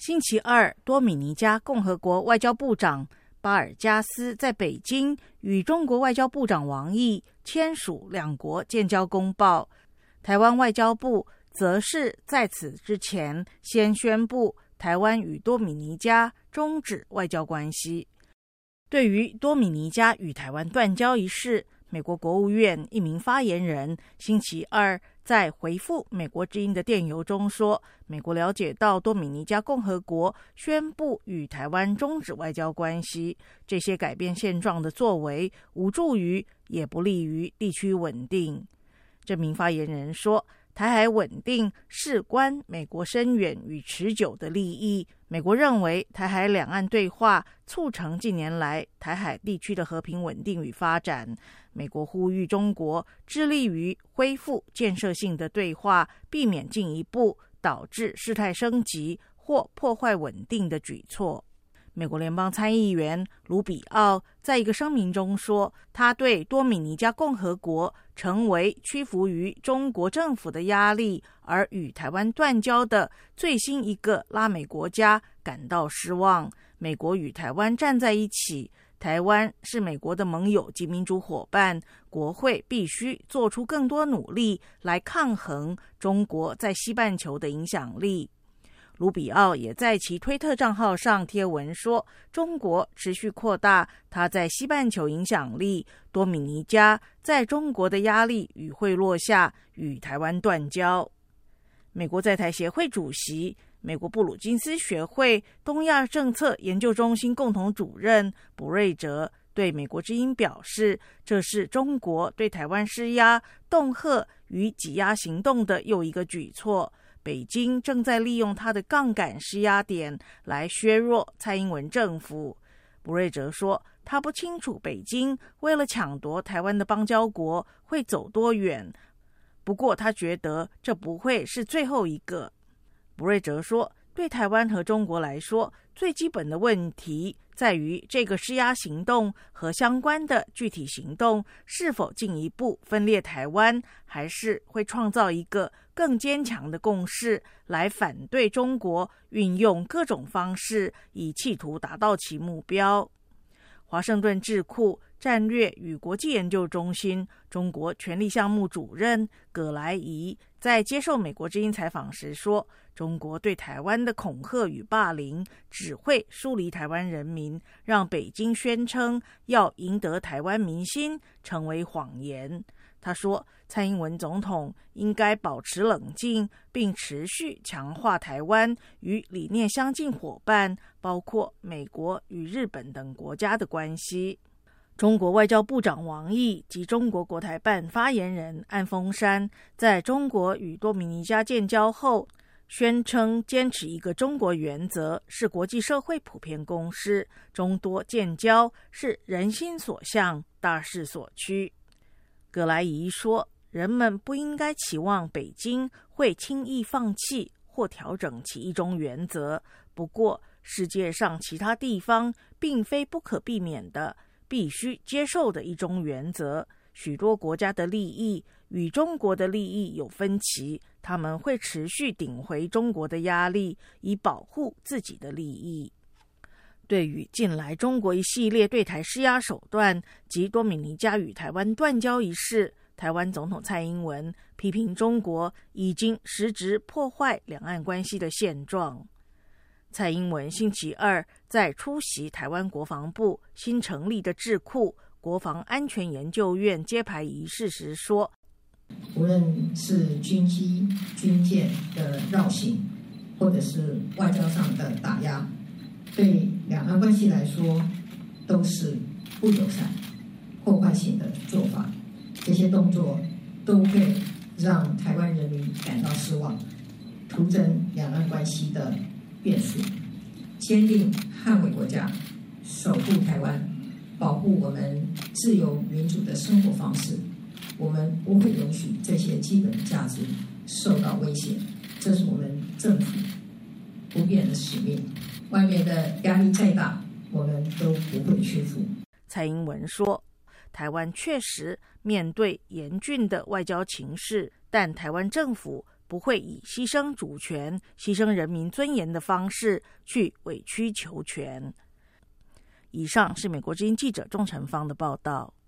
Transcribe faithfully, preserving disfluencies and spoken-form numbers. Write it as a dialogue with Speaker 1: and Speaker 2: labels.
Speaker 1: 星期二，多米尼加共和国外交部长巴尔加斯在北京与中国外交部长王毅签署两国建交公报。台湾外交部则是在此之前先宣布台湾与多米尼加终止外交关系。对于多米尼加与台湾断交一事，美国国务院一名发言人星期二在回复美国之音的电邮中说，美国了解到多米尼加共和国宣布与台湾终止外交关系，这些改变现状的作为无助于也不利于地区稳定。这名发言人说，台海稳定事关美国深远与持久的利益。美国认为台海两岸对话促成近年来台海地区的和平稳定与发展。美国呼吁中国致力于恢复建设性的对话，避免进一步导致事态升级或破坏稳定的举措。美国联邦参议员卢比奥在一个声明中说，他对多米尼加共和国成为屈服于中国政府的压力而与台湾断交的最新一个拉美国家感到失望。美国与台湾站在一起，台湾是美国的盟友及民主伙伴，国会必须做出更多努力来抗衡中国在西半球的影响力。卢比奥也在其推特账号上贴文说，中国持续扩大它在西半球影响力，多米尼加在中国的压力与贿赂下与台湾断交。美国在台协会主席、美国布鲁金斯学会东亚政策研究中心共同主任卜瑞哲对美国之音表示，这是中国对台湾施压、恫吓与挤压行动的又一个举措。北京正在利用它的杠杆施压点来削弱蔡英文政府。卜瑞哲说，他不清楚北京为了抢夺台湾的邦交国会走多远，不过他觉得这不会是最后一个。卜瑞哲说，对台湾和中国来说，最基本的问题在于这个施压行动和相关的具体行动是否进一步分裂台湾，还是会创造一个更坚强的共识来反对中国运用各种方式以企图达到其目标。华盛顿智库战略与国际研究中心中国权力项目主任葛莱仪在接受美国之音采访时说，中国对台湾的恐吓与霸凌只会疏离台湾人民，让北京宣称要赢得台湾民心成为谎言。他说，蔡英文总统应该保持冷静，并持续强化台湾与理念相近伙伴，包括美国与日本等国家的关系。中国外交部长王毅及中国国台办发言人安峰山在中国与多米尼加建交后宣称，坚持一个中国原则是国际社会普遍共识，中多建交是人心所向，大势所趋。葛莱仪说，人们不应该期望北京会轻易放弃或调整其一中原则，不过世界上其他地方并非不可避免的必须接受的一中原则。许多国家的利益与中国的利益有分歧，他们会持续顶回中国的压力，以保护自己的利益。对于近来中国一系列对台施压手段及多米尼加与台湾断交一事，台湾总统蔡英文批评中国已经实质破坏两岸关系的现状。蔡英文星期二在出席台湾国防部新成立的智库国防安全研究院揭牌仪式时说，
Speaker 2: 无论是军机、军舰的绕行，或者是外交上的打压，对两岸关系来说都是不友善、破坏性的做法。这些动作都会让台湾人民感到失望，徒增两岸关系的变数。坚定捍卫国家，守护台湾，保护我们自由民主的生活方式，我们不会允许这些基本价值受到威胁，这是我们政府不变的使命。外面的压力再大，我们都不会屈服。
Speaker 1: 蔡英文说，台湾确实面对严峻的外交情势，但台湾政府不会以牺牲主权、牺牲人民尊严的方式去委曲求全。以上是美国之音记者钟成芳的报道。